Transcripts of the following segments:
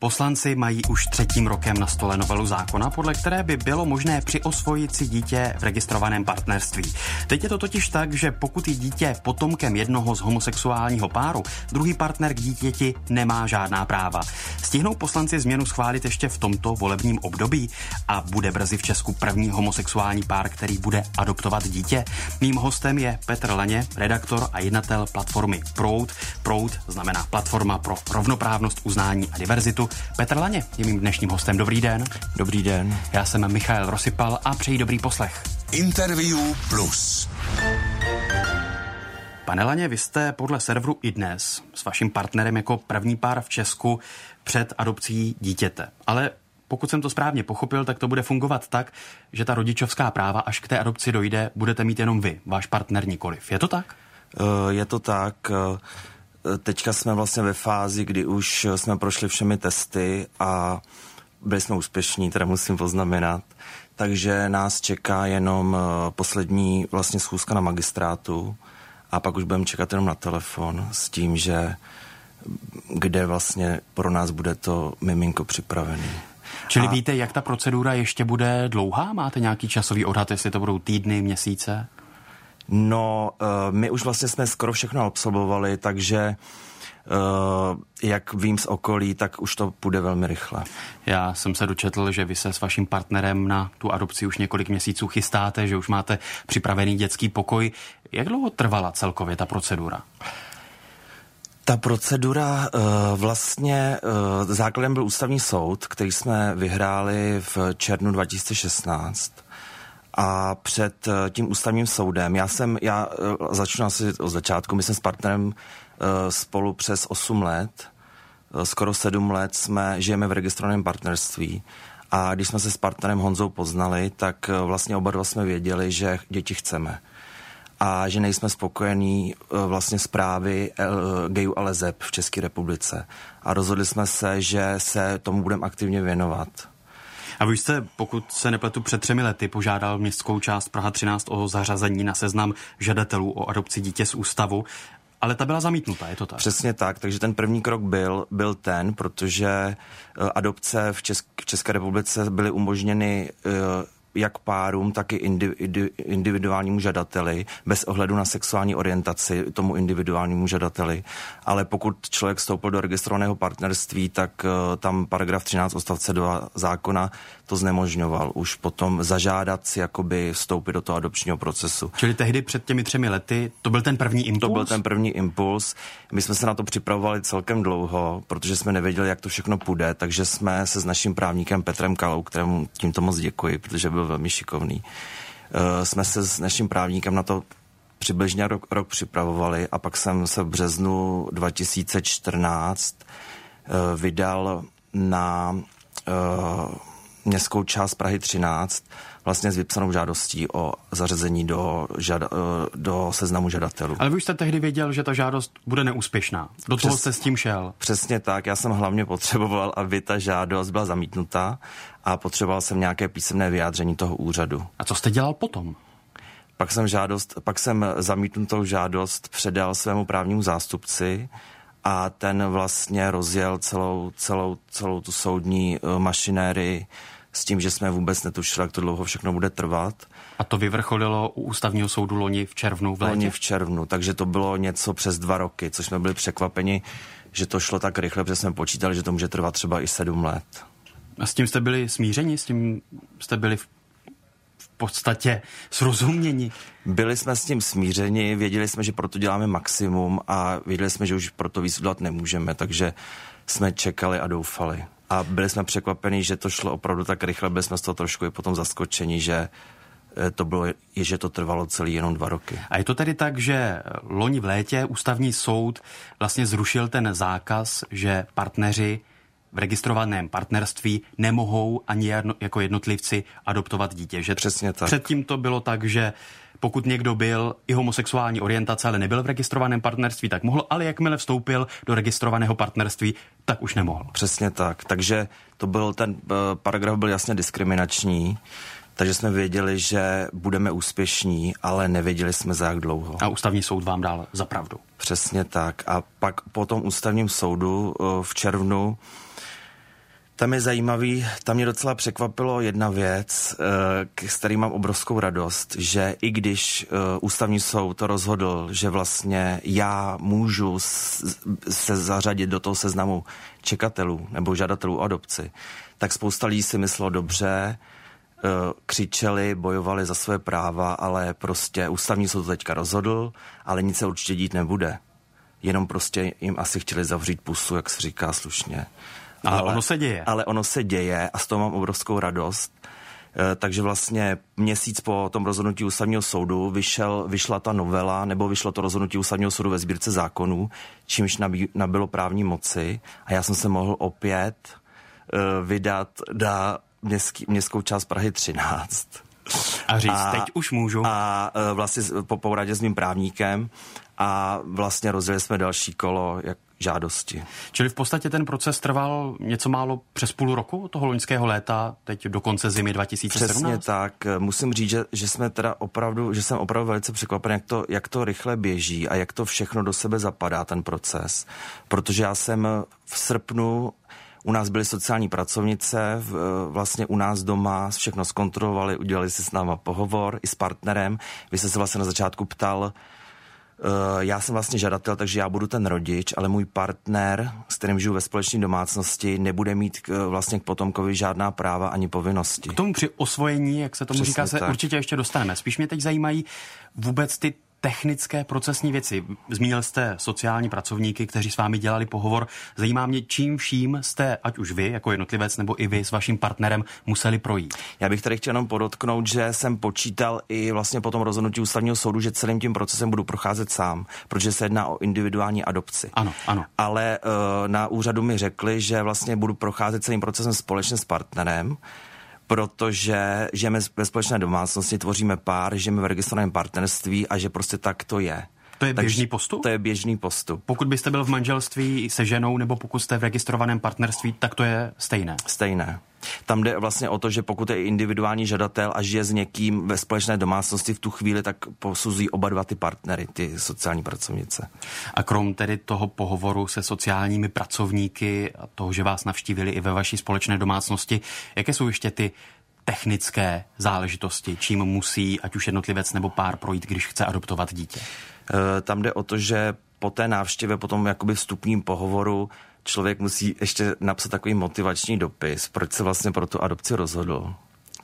Poslanci mají už 3. rokem na stole novelu zákona, podle které by bylo možné přiosvojit si dítě v registrovaném partnerství. Teď je to totiž tak, že pokud je dítě potomkem jednoho z homosexuálního páru, druhý partner k dítěti nemá žádná práva. Stihnou poslanci změnu schválit ještě v tomto volebním období a bude brzy v Česku první homosexuální pár, který bude adoptovat dítě? Mým hostem je Petr Laně, redaktor a jednatel platformy Proud. Proud znamená Platforma pro rovnoprávnost, uznání a diverzitu. Petr Laně je mým dnešním hostem. Dobrý den. Dobrý den. Já jsem Michael Rosypal a přeji dobrý poslech. Interview Plus. Pane Laně, vy jste podle serveru iDnes s vaším partnerem jako první pár v Česku před adopcí dítěte. Ale pokud jsem to správně pochopil, tak to bude fungovat tak, že ta rodičovská práva, až k té adopci dojde, budete mít jenom vy, váš partner nikoliv. Je to tak? Je to tak. Teďka jsme vlastně ve fázi, kdy už jsme prošli všemi testy a byli jsme úspěšní, teda musím poznamenat. Takže nás čeká jenom poslední vlastně schůzka na magistrátu a pak už budeme čekat jenom na telefon s tím, že kde vlastně pro nás bude to miminko připravený. Čili víte, jak ta procedura ještě bude dlouhá? Máte nějaký časový odhad, jestli to budou týdny, měsíce? No, my už vlastně jsme skoro všechno absolvovali, takže jak vím z okolí, tak už to půjde velmi rychle. Já jsem se dočetl, že vy se s vaším partnerem na tu adopci už několik měsíců chystáte, že už máte připravený dětský pokoj. Jak dlouho trvala celkově ta procedura? Ta procedura vlastně základem byl ústavní soud, který jsme vyhráli v červnu 2016. A před tím ústavním soudem, já začnu asi od začátku, my jsme s partnerem spolu přes 8 let, skoro 7 let žijeme v registrovaném partnerství. A když jsme se s partnerem Honzou poznali, tak vlastně oba dva jsme věděli, že děti chceme. A že nejsme spokojení vlastně s právy gayů a leseb v České republice. A rozhodli jsme se, že se tomu budeme aktivně věnovat. A vy jste, pokud se nepletu, před 3 lety požádal městskou část Praha 13 o zařazení na seznam žadatelů o adopci dítě z ústavu, ale ta byla zamítnuta, je to tak? Přesně tak, takže ten první krok byl ten, protože adopce v České republice byly umožněny jak párům, tak i individuálnímu žadateli, bez ohledu na sexuální orientaci tomu individuálnímu žadateli. Ale pokud člověk vstoupil do registrovaného partnerství, tak tam paragraf 13 odstavce 2 zákona to znemožňoval. Už potom zažádat si jakoby vstoupit do toho adopčního procesu. Čili tehdy před těmi 3 lety to byl ten první impuls? To byl ten první impuls. My jsme se na to připravovali celkem dlouho, protože jsme nevěděli, jak to všechno půjde, takže jsme se s naším právníkem Petrem Kalou, kterému tímto moc děkuji, protože byl velmi šikovný. Jsme se s naším právníkem na to přibližně rok připravovali a pak jsem se v březnu 2014 vydal na městskou část Prahy 13 vlastně s vypsanou žádostí o zařazení do seznamu žadatelů. Ale vy už jste tehdy věděl, že ta žádost bude neúspěšná. Do toho jste s tím šel. Přesně tak. Já jsem hlavně potřeboval, aby ta žádost byla zamítnutá a potřeboval jsem nějaké písemné vyjádření toho úřadu. A co jste dělal potom? Pak jsem zamítnutou žádost předal svému právnímu zástupci a ten vlastně rozjel celou tu soudní mašinérii s tím, že jsme vůbec netušili, jak to dlouho všechno bude trvat. A to vyvrcholilo u ústavního soudu loni v červnu, v létě? Loni v červnu, takže to bylo něco přes 2 roky, což jsme byli překvapeni, že to šlo tak rychle, protože jsme počítali, že to může trvat třeba i 7 let. A s tím jste byli smířeni? S tím jste byli v podstatě srozuměni? Byli jsme s tím smířeni, věděli jsme, že proto děláme maximum a věděli jsme, že už proto víc udělat nemůžeme, takže jsme čekali a doufali. A byli jsme překvapeni, že to šlo opravdu tak rychle, byli jsme z toho trošku i potom zaskočeni, že to trvalo celý jenom 2 roky. A je to tedy tak, že loni v létě ústavní soud vlastně zrušil ten zákaz, že partneři v registrovaném partnerství nemohou ani jako jednotlivci adoptovat dítě. Že přesně tak. Předtím to bylo tak, že pokud někdo byl i homosexuální orientace, ale nebyl v registrovaném partnerství, tak mohl, ale jakmile vstoupil do registrovaného partnerství, tak už nemohl. Přesně tak. Takže ten paragraf byl jasně diskriminační, takže jsme věděli, že budeme úspěšní, ale nevěděli jsme za jak dlouho. A ústavní soud vám dal za pravdu. Přesně tak. A pak po tom ústavním soudu v červnu Tam je zajímavý, tam mě docela překvapilo jedna věc, s kterým mám obrovskou radost, že i když ústavní soud to rozhodl, že vlastně já můžu se zařadit do toho seznamu čekatelů nebo žadatelů o adopci, tak spousta lidí si myslelo dobře, křičeli, bojovali za své práva, ale prostě ústavní soud to teďka rozhodl, ale nic se určitě dít nebude. Jenom prostě jim asi chtěli zavřít pusu, jak se říká slušně. Ale ono se děje. Ale ono se děje a z toho mám obrovskou radost. Takže vlastně měsíc po tom rozhodnutí ústavního soudu vyšla ta novela, nebo vyšlo to rozhodnutí ústavního soudu ve Sbírce zákonů, čímž nabylo právní moci a já jsem se mohl opět vydat na městskou část Prahy 13. A říct, teď už můžu. A vlastně po poradě s mým právníkem a vlastně rozjeli jsme další kolo žádosti. Čili v podstatě ten proces trval něco málo přes půl roku toho loňského léta, teď do konce zimy 2017? Přesně tak. Musím říct, že jsme teda opravdu, že jsem opravdu velice překvapen, jak to rychle běží a jak to všechno do sebe zapadá, ten proces. Protože já jsem v srpnu, u nás byly sociální pracovnice, vlastně u nás doma všechno zkontrolovali, udělali si s náma pohovor i s partnerem. Vy jste se vlastně na začátku ptal, já jsem vlastně žadatel, takže já budu ten rodič, ale můj partner, s kterým žiju ve společné domácnosti, nebude mít vlastně k potomkovi žádná práva ani povinnosti. K tomu při osvojení, jak se tomu Přesně říká, se tak. Určitě ještě dostaneme. Spíš mě teď zajímají vůbec ty technické procesní věci. Zmínil jste sociální pracovníky, kteří s vámi dělali pohovor. Zajímá mě, čím vším jste, ať už vy jako jednotlivec, nebo i vy s vaším partnerem museli projít. Já bych tady chtěl jenom podotknout, že jsem počítal i vlastně po tom rozhodnutí ústavního soudu, že celým tím procesem budu procházet sám, protože se jedná o individuální adopci. Ano, ano. Ale na úřadu mi řekli, že vlastně budu procházet celým procesem společně s partnerem, protože žijeme ve společné domácnosti, tvoříme pár, žijeme v registrovaném partnerství a že prostě tak to je. To je běžný postup? To je běžný postup. Pokud byste byl v manželství se ženou nebo pokud jste v registrovaném partnerství, tak to je stejné? Stejné. Tam jde vlastně o to, že pokud je individuální žadatel a žije s někým ve společné domácnosti v tu chvíli, tak posuzují oba dva ty partnery, ty sociální pracovnice. A krom tedy toho pohovoru se sociálními pracovníky a toho, že vás navštívili i ve vaší společné domácnosti, jaké jsou ještě ty technické záležitosti, čím musí ať už jednotlivec nebo pár projít, když chce adoptovat dítě? Tam jde o to, že po té návštěvě, po tom jakoby vstupním pohovoru člověk musí ještě napsat takový motivační dopis, proč se vlastně pro tu adopci rozhodl.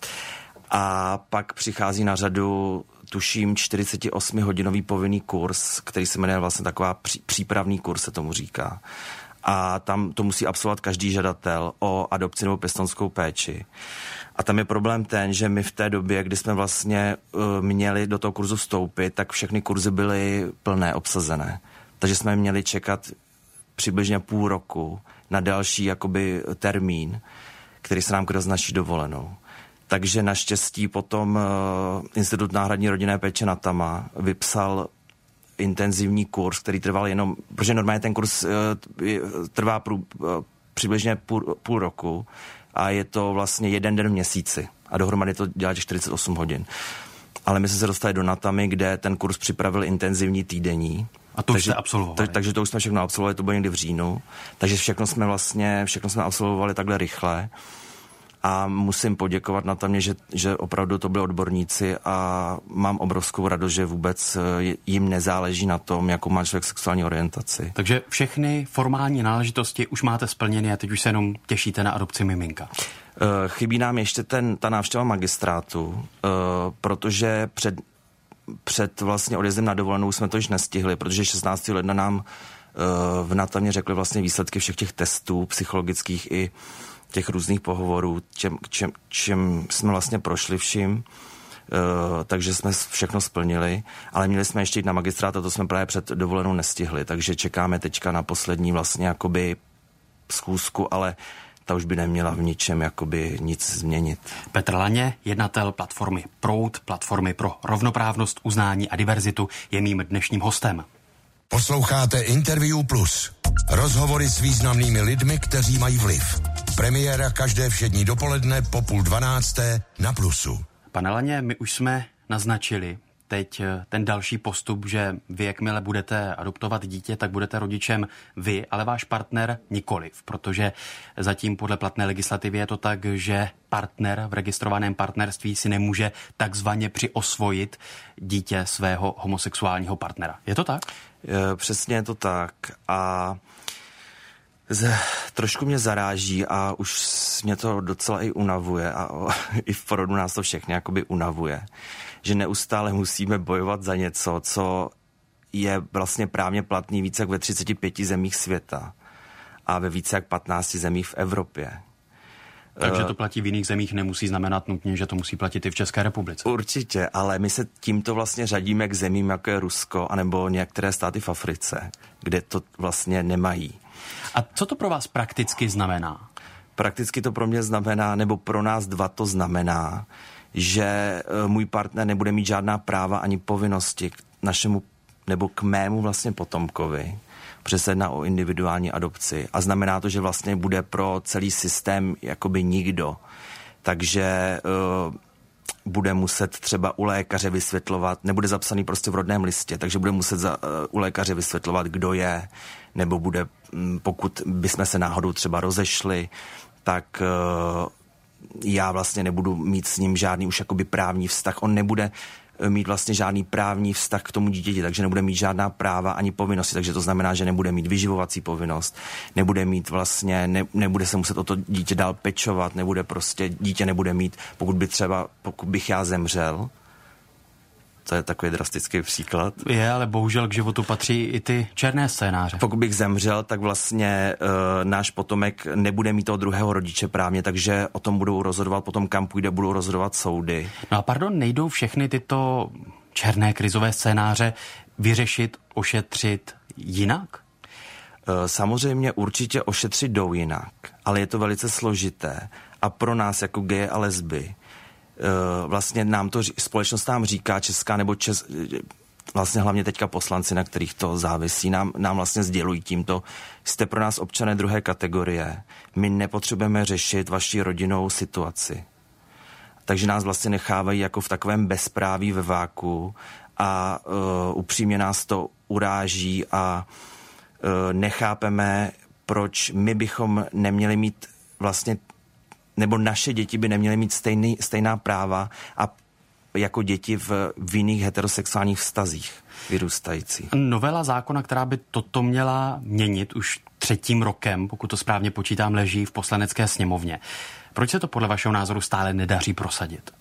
A pak přichází na řadu, tuším, 48-hodinový povinný kurz, který se jmenuje vlastně taková přípravný kurz, se tomu říká. A tam to musí absolvovat každý žadatel o adopci nebo pěstounskou péči. A tam je problém ten, že my v té době, kdy jsme vlastně měli do toho kurzu vstoupit, tak všechny kurzy byly plné, obsazené. Takže jsme měli čekat přibližně půl roku na další jakoby termín, který se nám kryl s naší dovolenou. Takže naštěstí potom Institut náhradní rodinné péče na Tama vypsal intenzivní kurz, který trval jenom, protože normálně ten kurz trvá přibližně půl roku a je to vlastně jeden den v měsíci a dohromady to dělá 48 hodin. Ale my jsme se dostali do Natamy, kde ten kurz připravil intenzivní týdenní. A to už jste absolvovali. Takže to už jsme všechno absolvovali, to bylo někdy v říjnu. Takže všechno jsme absolvovali takhle rychle. A musím poděkovat Natamě, že opravdu to byli odborníci a mám obrovskou radost, že vůbec jim nezáleží na tom, jakou má člověk sexuální orientaci. Takže všechny formální náležitosti už máte splněny a teď už se jenom těšíte na adopci miminka. Chybí nám ještě ta návštěva magistrátu, protože před vlastně odjezdem na dovolenou jsme to již nestihli, protože 16. ledna nám v Natamě řekli vlastně výsledky všech těch testů psychologických i těch různých pohovorů, čem jsme vlastně prošli vším, takže jsme všechno splnili, ale měli jsme ještě jít na magistrát a to jsme právě před dovolenou nestihli, takže čekáme teďka na poslední vlastně jakoby schůzku, ale ta už by neměla v ničem jakoby nic změnit. Petr Laně, jednatel platformy Proud, platformy pro rovnoprávnost, uznání a diverzitu, je mým dnešním hostem. Posloucháte Interview Plus. Rozhovory s významnými lidmi, kteří mají vliv. Premiéra každé všední dopoledne po 11:30 na Plusu. Pane Laně, my už jsme naznačili teď ten další postup, že vy, jakmile budete adoptovat dítě, tak budete rodičem vy, ale váš partner nikoliv, protože zatím podle platné legislativy je to tak, že partner v registrovaném partnerství si nemůže takzvaně přiosvojit dítě svého homosexuálního partnera. Je to tak? Přesně je to tak a trošku mě zaráží a už mě to docela i unavuje a i v porodu nás to všechny jakoby unavuje, že neustále musíme bojovat za něco, co je vlastně právně platný více jak ve 35 zemích světa a ve více jak 15 zemích v Evropě. Takže to platí v jiných zemích, nemusí znamenat nutně, že to musí platit i v České republice. Určitě, ale my se tímto vlastně řadíme k zemím, jako je Rusko, anebo některé státy v Africe, kde to vlastně nemají. A co to pro vás prakticky znamená? Prakticky to pro mě znamená, nebo pro nás dva to znamená, že můj partner nebude mít žádná práva ani povinnosti k našemu nebo k mému vlastně potomkovi, protože se jedná o individuální adopci a znamená to, že vlastně bude pro celý systém jakoby nikdo. Takže bude muset třeba u lékaře vysvětlovat, nebude zapsaný prostě v rodném listě, takže bude muset u lékaře vysvětlovat, kdo je, nebo bude, pokud bychom se náhodou třeba rozešli, tak já vlastně nebudu mít s ním žádný už jakoby právní vztah. On nebude mít vlastně žádný právní vztah k tomu dítěti, takže nebude mít žádná práva ani povinnosti, takže to znamená, že nebude mít vyživovací povinnost, nebude mít vlastně, nebude se muset o to dítě dál pečovat, nebude prostě, dítě nebude mít, pokud bych já zemřel, to je takový drastický příklad. Je, ale bohužel k životu patří i ty černé scénáře. Pokud bych zemřel, tak vlastně náš potomek nebude mít toho druhého rodiče právně, takže o tom budou rozhodovat, potom kam půjde, budou rozhodovat soudy. No a pardon, nejdou všechny tyto černé krizové scénáře vyřešit, ošetřit jinak? Samozřejmě určitě ošetřit jdou jinak, ale je to velice složité a pro nás jako geje a lesby vlastně nám to společnost nám říká, česká nebo vlastně hlavně teďka poslanci, na kterých to závisí, nám vlastně sdělují tímto, jste pro nás občané druhé kategorie, my nepotřebujeme řešit vaši rodinnou situaci. Takže nás vlastně nechávají jako v takovém bezpráví ve váku a upřímně nás to uráží a nechápeme, proč my bychom neměli mít vlastně nebo naše děti by neměly mít stejná práva a jako děti v jiných heterosexuálních vztazích vyrůstající. Novela zákona, která by toto měla měnit už 3. rokem, pokud to správně počítám, leží v Poslanecké sněmovně. Proč se to podle vašeho názoru stále nedaří prosadit?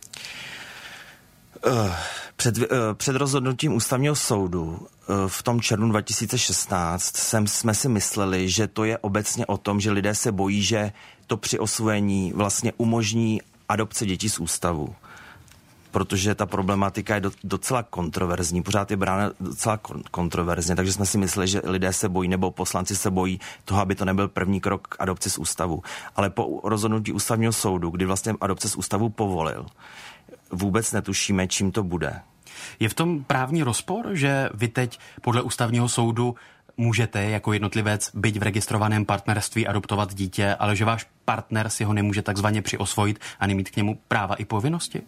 Před rozhodnutím Ústavního soudu v tom červnu 2016 jsme si mysleli, že to je obecně o tom, že lidé se bojí, že to přiosvojení vlastně umožní adopce dětí z ústavu. Protože ta problematika je docela kontroverzní, pořád je brána docela kontroverzně, takže jsme si mysleli, že lidé se bojí, nebo poslanci se bojí toho, aby to nebyl první krok k adopci z ústavu. Ale po rozhodnutí Ústavního soudu, kdy vlastně adopce z ústavu povolil, vůbec netušíme, čím to bude. Je v tom právní rozpor, že vy teď podle Ústavního soudu můžete jako jednotlivec byť v registrovaném partnerství adoptovat dítě, ale že váš partner si ho nemůže takzvaně přiosvojit a nemít k němu práva i povinnosti?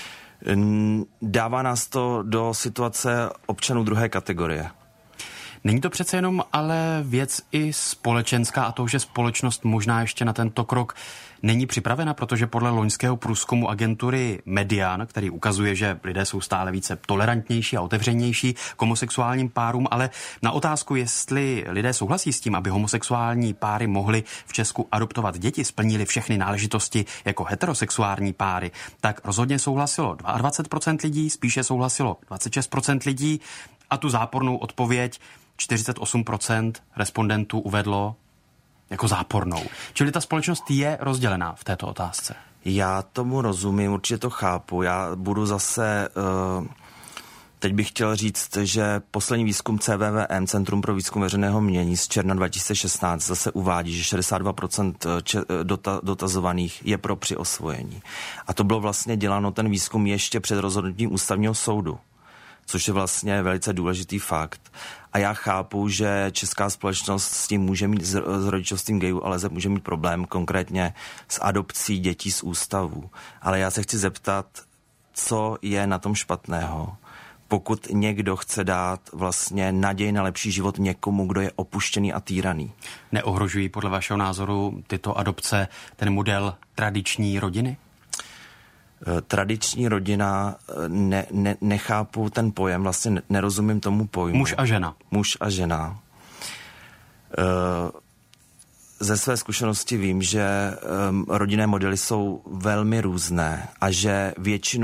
Dává nás to do situace občanů druhé kategorie. Není to přece jenom ale věc i společenská a to, že společnost možná ještě na tento krok není připravena, protože podle loňského průzkumu agentury Median, který ukazuje, že lidé jsou stále více tolerantnější a otevřenější k homosexuálním párům, ale na otázku, jestli lidé souhlasí s tím, aby homosexuální páry mohly v Česku adoptovat děti, splnili všechny náležitosti jako heterosexuální páry, tak rozhodně souhlasilo 22% lidí, spíše souhlasilo 26% lidí a tu zápornou odpověď 48% respondentů uvedlo jako zápornou. Čili ta společnost je rozdělená v této otázce. Já tomu rozumím, určitě to chápu. Já budu zase, teď bych chtěl říct, že poslední výzkum CVVM, Centrum pro výzkum veřejného mínění z června 2016 zase uvádí, že 62% dotazovaných je pro přiosvojení. A to bylo vlastně děláno ten výzkum ještě před rozhodnutím Ústavního soudu, což je vlastně velice důležitý fakt. A já chápu, že česká společnost s tím může mít, s rodičovstvím gayů a leseb může mít problém, konkrétně s adopcí dětí z ústavu. Ale já se chci zeptat, co je na tom špatného, pokud někdo chce dát vlastně naději na lepší život někomu, kdo je opuštěný a týraný. Neohrožují podle vašeho názoru tyto adopce ten model tradiční rodiny? Tradiční rodina, nechápu ten pojem, vlastně nerozumím tomu pojmu. Muž a žena. Muž a žena. Ze své zkušenosti vím, že rodinné modely jsou velmi různé a že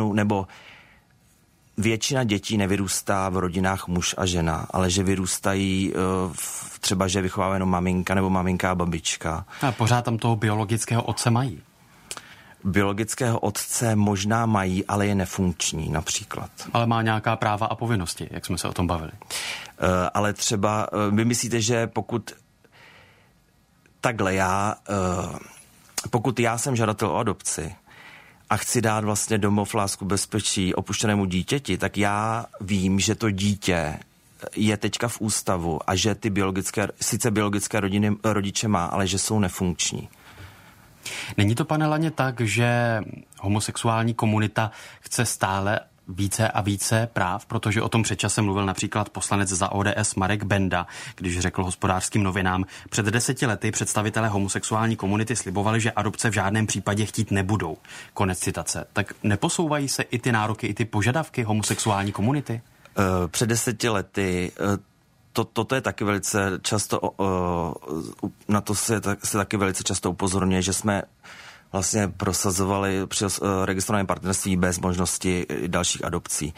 většina dětí nevyrůstá v rodinách muž a žena, ale že vyrůstají třeba, že vychovává jenom maminka nebo maminka a babička. A pořád tam toho biologického otce mají. Biologického otce možná mají, ale je nefunkční například. Ale má nějaká práva a povinnosti, jak jsme se o tom bavili. Ale třeba, vy myslíte, že pokud já jsem žadatel o adopci a chci dát vlastně domov, lásku, bezpečí opuštěnému dítěti, tak já vím, že to dítě je teďka v ústavu a že ty sice biologické rodiče má, ale že jsou nefunkční. Není to, pane Laně, tak, že homosexuální komunita chce stále více a více práv, protože o tom před časem mluvil například poslanec za ODS Marek Benda, když řekl Hospodářským novinám: před 10 lety představitelé homosexuální komunity slibovali, že adopce v žádném případě chtít nebudou. Konec citace. Tak neposouvají se i ty nároky, i ty požadavky homosexuální komunity? Před 10 lety toto je taky velice často, na to se taky velice často upozorňuje, že jsme vlastně prosazovali při registrovaném partnerství bez možnosti dalších adopcí.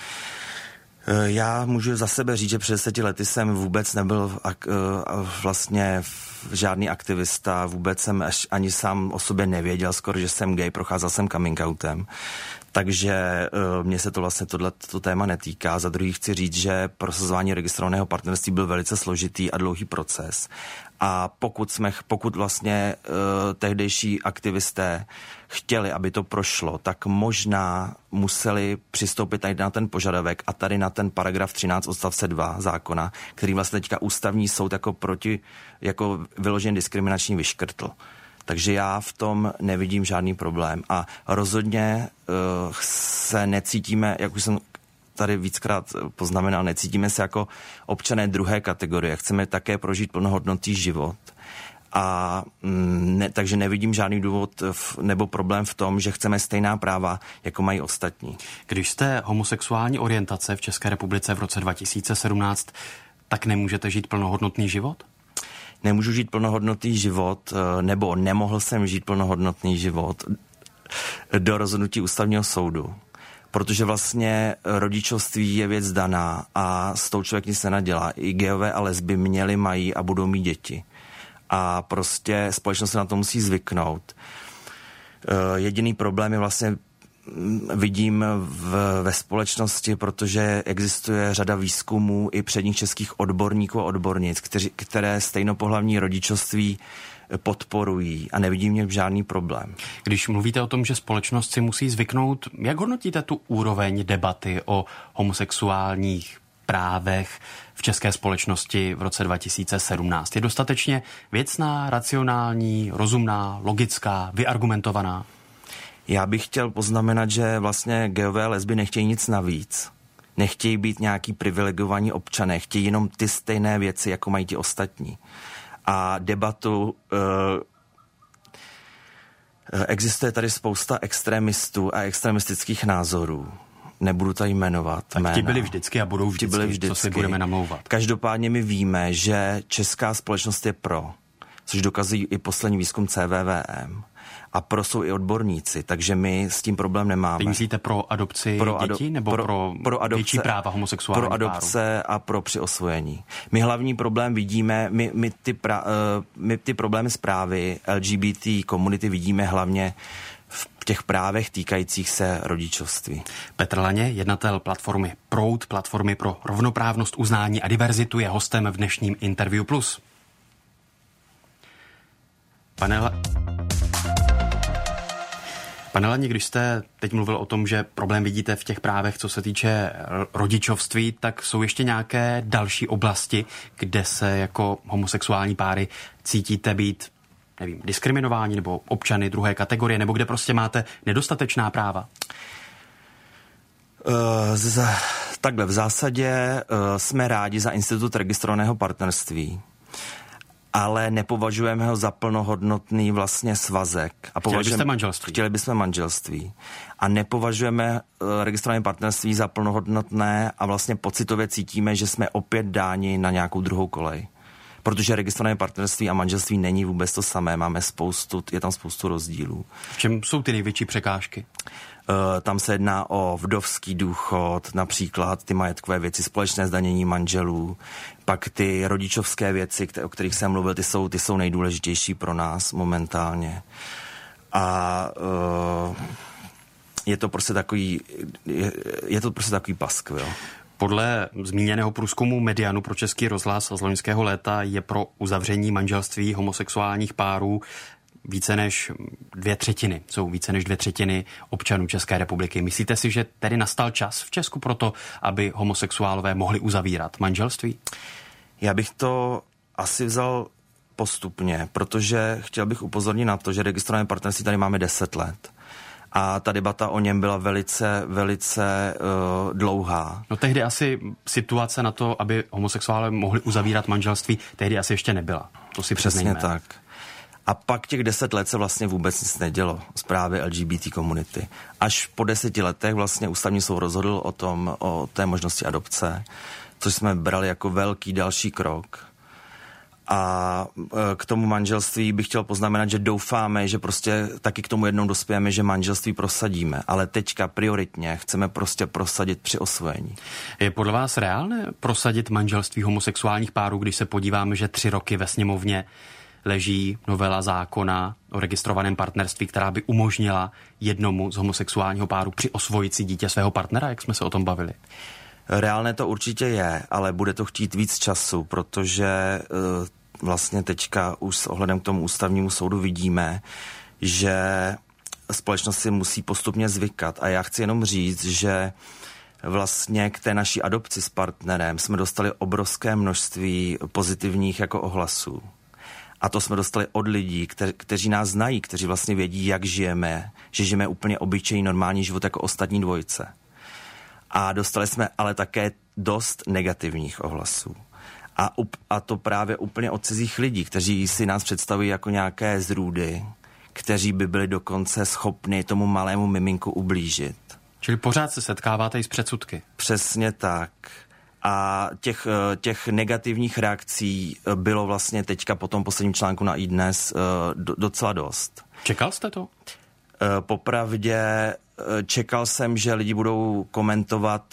Já můžu za sebe říct, že před 10 lety jsem vůbec nebyl vlastně žádný aktivista, vůbec jsem ani sám o sobě nevěděl skoro, že jsem gay, procházel jsem coming outem. Takže mně se to vlastně tohleto téma netýká. Za druhý chci říct, že prosazování registrovaného partnerství byl velice složitý a dlouhý proces. A pokud vlastně tehdejší aktivisté chtěli, aby to prošlo, tak možná museli přistoupit tady na ten požadavek a tady na ten paragraf 13 odstavce 2 zákona, který vlastně teďka ústavní soud jako vyloženě diskriminační vyškrtl. Takže já v tom nevidím žádný problém a rozhodně se necítíme, jak už jsem tady víckrát poznamenal, necítíme se jako občané druhé kategorie. Chceme také prožít plnohodnotný život. A takže nevidím žádný důvod nebo problém v tom, že chceme stejná práva, jako mají ostatní. Když jste homosexuální orientace v České republice v roce 2017, tak nemůžete žít plnohodnotný život? Nemůžu žít plnohodnotný život, nebo nemohl jsem žít plnohodnotný život do rozhodnutí ústavního soudu. Protože vlastně rodičovství je věc daná a s tou člověk nic nenadělá. I gayové a lesby měli, mají a budou mít děti. A prostě společnost se na to musí zvyknout. Jediný problém je vlastně vidím ve společnosti, protože existuje řada výzkumů i předních českých odborníků a odbornic, které stejnopohlavní rodičovství podporují a nevidím v něm žádný problém. Když mluvíte o tom, že společnost si musí zvyknout, jak hodnotíte tu úroveň debaty o homosexuálních právech v české společnosti v roce 2017? Je dostatečně věcná, racionální, rozumná, logická, vyargumentovaná? Já bych chtěl poznamenat, že vlastně gayové a lesby nechtějí nic navíc. Nechtějí být nějaký privilegovaní občané, chtějí jenom ty stejné věci, jako mají ti ostatní. A debatu existuje tady spousta extremistů a extremistických názorů. Nebudu tady jmenovat jména. Ti byli vždycky a budou vždycky, co si budeme namlouvat. Každopádně my víme, že česká společnost je pro, což dokazují i poslední výzkum CVVM. A pro jsou i odborníci, takže my s tím problém nemáme. Ty myslíte pro adopci dětí nebo pro adopce, větší práva homosexuálních párů? Pro adopce a pro přiosvojení. My hlavní problém vidíme, my ty problémy zprávy LGBT komunity vidíme hlavně v těch právech týkajících se rodičovství. Petr Laně, jednatel platformy Proud, platformy pro rovnoprávnost, uznání a diverzitu, je hostem v dnešním Interview Plus. Pane Laně, když jste teď mluvil o tom, že problém vidíte v těch právech, co se týče rodičovství, tak jsou ještě nějaké další oblasti, kde se jako homosexuální páry cítíte být, nevím, diskriminováni nebo občany druhé kategorie, nebo kde prostě máte nedostatečná práva? Takhle, v zásadě jsme rádi za institut registrovaného partnerství, ale nepovažujeme ho za plnohodnotný vlastně svazek. A Chtěli byste manželství. A nepovažujeme registrované partnerství za plnohodnotné a vlastně pocitově cítíme, že jsme opět dáni na nějakou druhou kolej. Protože registrované partnerství a manželství není vůbec to samé, je tam spoustu rozdílů. V čem jsou ty největší překážky? Tam se jedná o vdovský důchod, například ty majetkové věci, společné zdanění manželů, pak ty rodičovské věci, o kterých jsem mluvil, ty jsou nejdůležitější pro nás momentálně. A je to prostě takový paskvil. Podle zmíněného průzkumu Medianu pro Český rozhlas z loňského léta je pro uzavření manželství homosexuálních párů více než 2/3 občanů České republiky. Myslíte si, že tedy nastal čas v Česku proto, aby homosexuálové mohli uzavírat manželství? Já bych to asi vzal postupně, protože chtěl bych upozornit na to, že registrované partnerství tady máme 10 let. A ta debata o něm byla velice dlouhá. No tehdy asi situace na to, aby homosexuálové mohli uzavírat manželství, tehdy asi ještě nebyla. To si přesně tak. A pak těch 10 let se vlastně vůbec nic nedělo z právě LGBT komunity. Až po 10 letech vlastně ústavní soud rozhodl o té možnosti adopce, což jsme brali jako velký další krok. A k tomu manželství bych chtěl poznamenat, že doufáme, že prostě taky k tomu jednou dospějeme, že manželství prosadíme, ale teďka prioritně chceme prostě prosadit při osvojení. Je podle vás reálné prosadit manželství homosexuálních párů, když se podíváme, že 3 roky ve sněmovně leží novela zákona o registrovaném partnerství, která by umožnila jednomu z homosexuálního páru přiosvojit si dítě svého partnera, jak jsme se o tom bavili? Reálné to určitě je, ale bude to chtít víc času, protože vlastně teďka už s ohledem k tomu ústavnímu soudu vidíme, že společnost si musí postupně zvykat. A já chci jenom říct, že vlastně k té naší adopci s partnerem jsme dostali obrovské množství pozitivních jako ohlasů. A to jsme dostali od lidí, kteří nás znají, kteří vlastně vědí, jak žijeme, že žijeme úplně obyčejný normální život jako ostatní dvojice. A dostali jsme ale také dost negativních ohlasů. A to právě úplně od cizích lidí, kteří si nás představují jako nějaké zrůdy, kteří by byli dokonce schopni tomu malému miminku ublížit. Čili pořád se setkáváte i s předsudky. Přesně tak. A těch negativních reakcí bylo vlastně teďka po tom posledním článku na iDnes docela dost. Čekal jste to? Popravdě čekal jsem, že lidi budou komentovat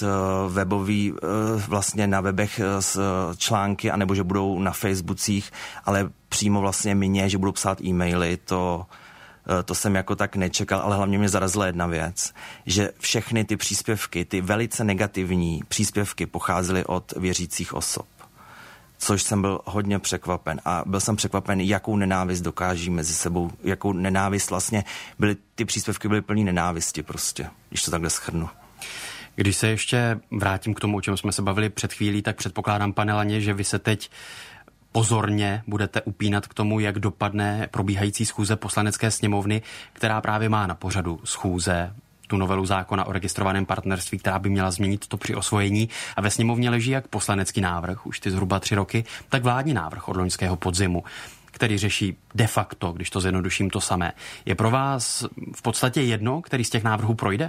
vlastně na webech články, anebo že budou na Facebookích, ale přímo vlastně mě, že budou psát e-maily, to jsem jako tak nečekal, ale hlavně mě zarazila jedna věc, že všechny ty příspěvky, ty velice negativní příspěvky pocházely od věřících osob. Což jsem byl hodně překvapen. A byl jsem překvapen, jakou nenávist dokáží mezi sebou, jakou nenávist vlastně ty příspěvky byly plný nenávisti prostě, když to takhle shrnu. Když se ještě vrátím k tomu, o čem jsme se bavili před chvílí, tak předpokládám, pane Laně, že vy se teď pozorně budete upínat k tomu, jak dopadne probíhající schůze Poslanecké sněmovny, která právě má na pořadu schůze tu novelu zákona o registrovaném partnerství, která by měla změnit to při osvojení. A ve sněmovně leží jak poslanecký návrh, už ty zhruba 3 roky, tak vládní návrh od loňského podzimu, který řeší de facto, když to zjednoduším, to samé. Je pro vás v podstatě jedno, který z těch návrhů projde?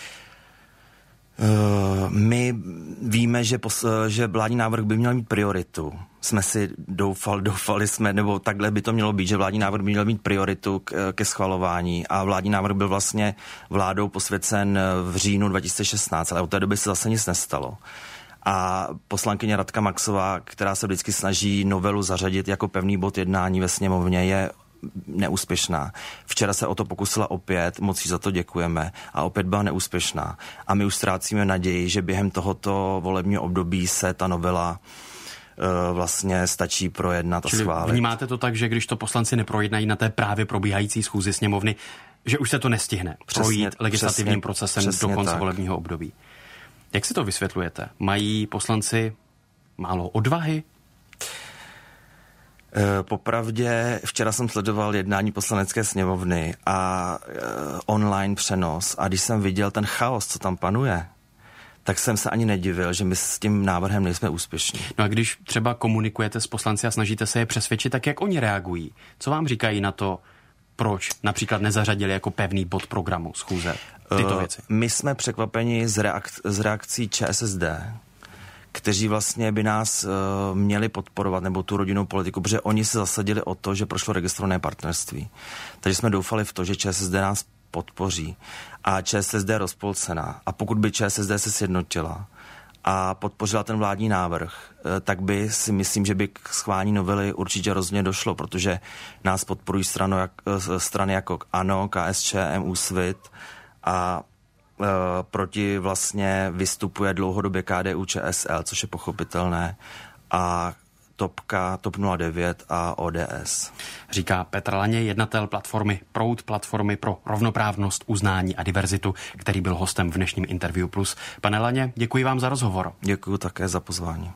My víme, že vládní návrh by měl mít prioritu. Jsme si doufali jsme, nebo takhle by to mělo být, že vládní návrh by měl mít prioritu ke schvalování a vládní návrh byl vlastně vládou posvěcen v říjnu 2016, ale od té doby se zase nic nestalo. A poslankyně Radka Maxová, která se vždycky snaží novelu zařadit jako pevný bod jednání ve sněmovně, je neúspěšná. Včera se o to pokusila opět, moc jí za to děkujeme, a opět byla neúspěšná. A my už ztrácíme naději, že během tohoto volebního období se ta novela vlastně stačí projednat a schválit. Vnímáte to tak, že když to poslanci neprojednají na té právě probíhající schůzi sněmovny, že už se to nestihne projít legislativním procesem do konce volebního období? Jak si to vysvětlujete? Mají poslanci málo odvahy? Popravdě, včera jsem sledoval jednání Poslanecké sněmovny a online přenos, a když jsem viděl ten chaos, co tam panuje, tak jsem se ani nedivil, že my s tím návrhem nejsme úspěšní. No a když třeba komunikujete s poslanci a snažíte se je přesvědčit, tak jak oni reagují? Co vám říkají na to, proč například nezařadili jako pevný bod programu schůze tyto věci? My jsme překvapeni z reakcí ČSSD, kteří vlastně by nás měli podporovat, nebo tu rodinnou politiku, protože oni se zasadili o to, že prošlo registrované partnerství. Takže jsme doufali v to, že ČSSD nás podpoří. A ČSSD je rozpolcená. A pokud by ČSSD se sjednotila a podpořila ten vládní návrh, tak by si myslím, že by k schválení novely určitě rozhodně došlo, protože nás podporují strany jako ANO, KSČM, Úsvit a proti vlastně vystupuje dlouhodobě KDU ČSL, což je pochopitelné, a TOP 09 a ODS. Říká Petr Laně, jednatel platformy Proud, platformy pro rovnoprávnost, uznání a diverzitu, který byl hostem v dnešním Interview Plus. Pane Laně, děkuji vám za rozhovor. Děkuji také za pozvání.